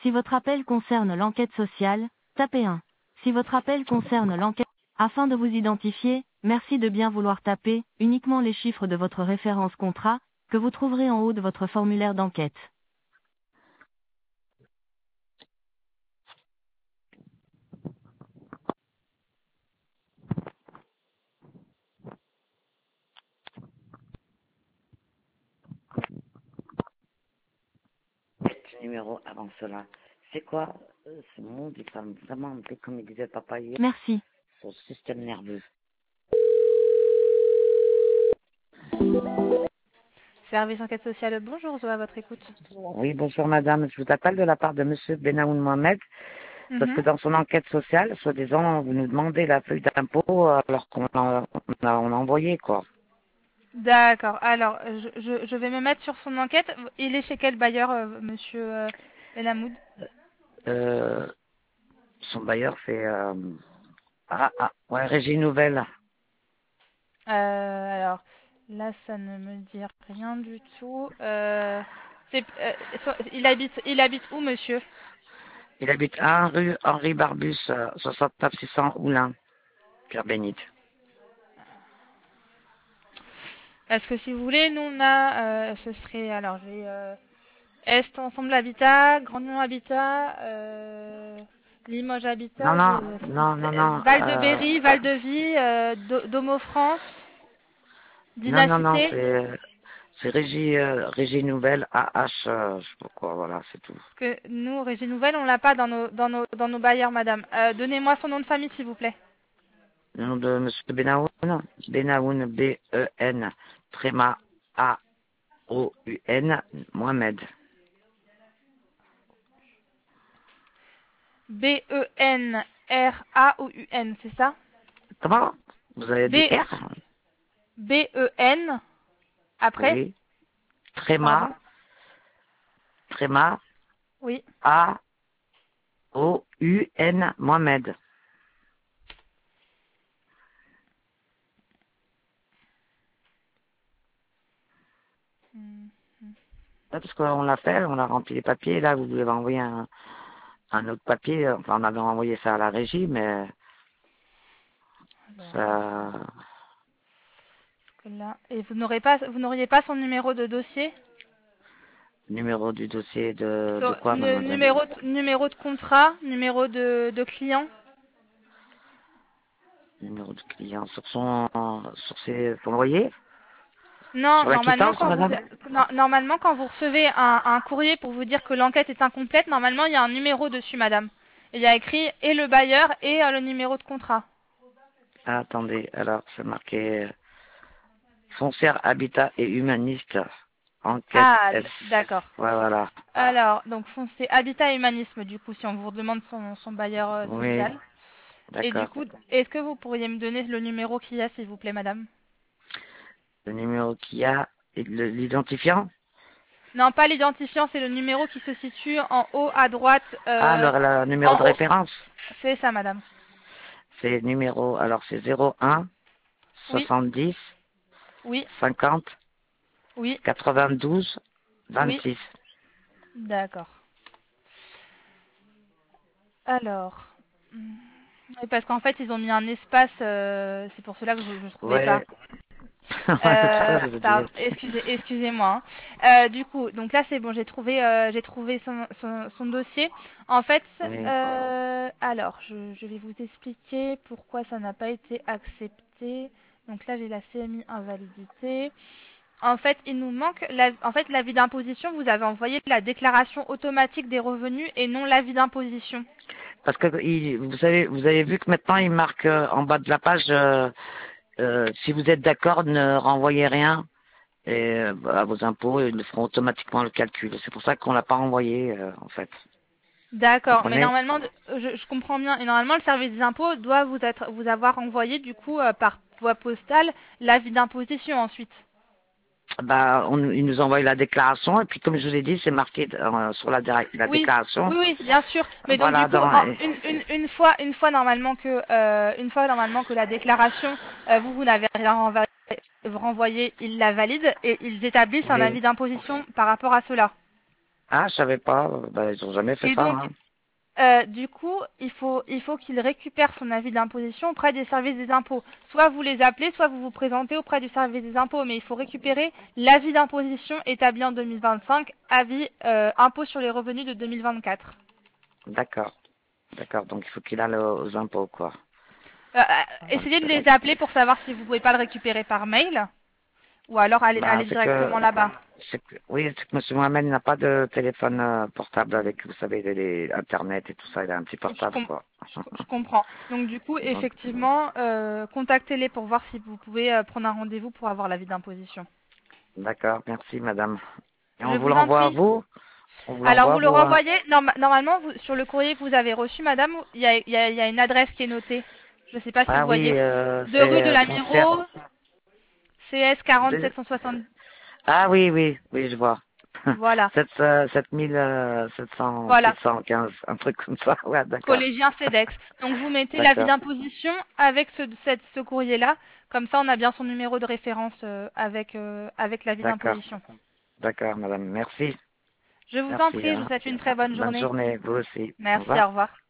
Si votre appel concerne l'enquête sociale, tapez 1. Si votre appel concerne l'enquête, afin de vous identifier, merci de bien vouloir taper uniquement les chiffres de votre référence contrat, que vous trouverez en haut de votre formulaire d'enquête. Ce numéro avant cela. C'est quoi ce monde? Il semble vraiment, comme il disait papa hier, Merci. sur le système nerveux. Service enquête sociale, bonjour, Zoé, à votre écoute. Oui, bonjour madame. Je vous appelle de la part de monsieur Benaoun Mohamed, parce que dans son enquête sociale, soi-disant, vous nous demandez la feuille d'impôt alors qu'on a envoyé, quoi. D'accord, alors je vais me mettre sur son enquête. Il est chez quel bailleur, monsieur Benhamoud? Euh, Son bailleur, c'est... ouais, Régie Nouvelle. Alors, là, ça ne me dit rien du tout. Il habite où, monsieur? Il habite 1 rue Henri Barbus, 69 600 Oulin, Pierre Bénite. Parce que si vous voulez, nous on a, ce serait, alors j'ai Est Ensemble Habitat, Grand Lyon Habitat, Limoges Non, Habitat, non, non, non, non. Val de Berry, Val de Vie, Domo France, Non, non, non, Dynacité. c'est Régie Nouvelle, AH, je sais pas quoi, voilà, c'est tout. Que nous, Régie Nouvelle, on l'a pas dans nos bailleurs, madame. Donnez-moi son nom de famille, s'il vous plaît. Le nom de monsieur Benaoun, B-E-N, Tréma, A-O-U-N, Mohamed. B-E-N-R-A-O-U-N, c'est ça? Comment? Vous avez dit B R? B-E-N, après, Oui. pardon, Tréma, oui. A-O-U-N, Mohamed. Ouais, parce qu'on l'a fait, on a rempli les papiers, là, vous devez envoyer un autre papier, enfin, on avait envoyé ça à la régie, mais Alors, ça... là. Et vous n'auriez pas son numéro de dossier? Numéro du dossier de quoi, mademoiselle? Numéro de contrat, numéro de client? Numéro de client sur son loyer? Non, Sur la quittance, madame? normalement, quand vous recevez un courrier pour vous dire que l'enquête est incomplète, normalement, il y a un numéro dessus, madame. Et il y a écrit et le bailleur et le numéro de contrat. Ah, attendez, alors, c'est marqué foncière, habitat et humaniste, enquête Ah, S. d'accord. Ouais, voilà. Alors, donc, c'est Habitat et Humanisme, du coup, si on vous demande son bailleur Oui, social. Et du d'accord. coup, est-ce que vous pourriez me donner le numéro qu'il y a, s'il vous plaît, madame? Le numéro qu'il y a, et l'identifiant? Non, pas l'identifiant, c'est le numéro qui se situe en haut à droite. Ah, alors, le numéro En de haut. référence? C'est ça, madame. C'est numéro, alors c'est 01 Oui, 70 oui, 50 oui, 92 oui. 26. D'accord. Alors, oui, parce qu'en fait, ils ont mis un espace, c'est pour cela que je ne trouvais pas. Ouais. Ouais, c'est pour ça que je vous disais. Excusez-moi, du coup, donc là c'est bon, j'ai trouvé son dossier. En fait, Oui. alors je vais vous expliquer pourquoi ça n'a pas été accepté. Donc là j'ai la CMI invalidité. En fait, il nous manque l'avis d'imposition. Vous avez envoyé la déclaration automatique des revenus et non l'avis d'imposition. Parce que vous avez vu que maintenant il marque en bas de la page si vous êtes d'accord, ne renvoyez rien et à vos impôts, ils le feront automatiquement le calcul. C'est pour ça qu'on l'a pas renvoyé en fait. Vous D'accord, mais comprenez? normalement, je comprends bien. Et normalement, le service des impôts doit vous avoir envoyé du coup par voie postale l'avis d'imposition ensuite. Bah, ils nous envoient la déclaration et puis comme je vous ai dit, c'est marqué sur la Oui, déclaration. oui, oui, bien sûr. Mais donc du Voilà, coup, une fois normalement que la déclaration, vous n'avez rien renvoyé, ils la valident et ils établissent un oui. avis d'imposition par rapport à cela. Ah, je savais pas. Bah, ils ont jamais fait Et ça. donc, Hein. du coup, il faut qu'il récupère son avis d'imposition auprès des services des impôts. Soit vous les appelez, soit vous vous présentez auprès du service des impôts, mais il faut récupérer l'avis d'imposition établi en 2025, avis impôt sur les revenus de 2024. D'accord. D'accord. Donc il faut qu'il aille aux impôts, quoi. Essayez de Ok. les appeler pour savoir si vous pouvez pas le récupérer par mail, ou alors Bah, aller directement là-bas. oui, c'est que Monsieur Mohamed n'a pas de téléphone portable avec, vous savez, Internet et tout ça. Il a un petit Je, portable, com- quoi. je comprends. Donc du coup, Donc, effectivement, contactez-les pour voir si vous pouvez prendre un rendez-vous pour avoir l'avis d'imposition. d'accord. Merci, madame. Et Je on vous vous en l'envoie à prie. vous? On vous Alors l'envoie, vous le vous? renvoyez, normalement sur le courrier que vous avez reçu, madame, il y a une adresse qui est notée. Je ne sais pas si vous Ah oui, voyez. De rue de c'est la concert. Miro, CS de- 4760. Ah oui, oui, oui, je vois. Voilà. 700, Voilà. 715, un truc comme ça. Ouais, d'accord. Collégien CEDEX. Donc vous mettez l'avis D'accord. d'imposition avec ce courrier-là. Comme ça, on a bien son numéro de référence avec l'avis D'accord. d'imposition. D'accord, madame. Merci. Je vous en Merci, prie, je vous hein. souhaite une très bonne Bonne journée. journée, vous aussi. Au Merci, revoir. au revoir.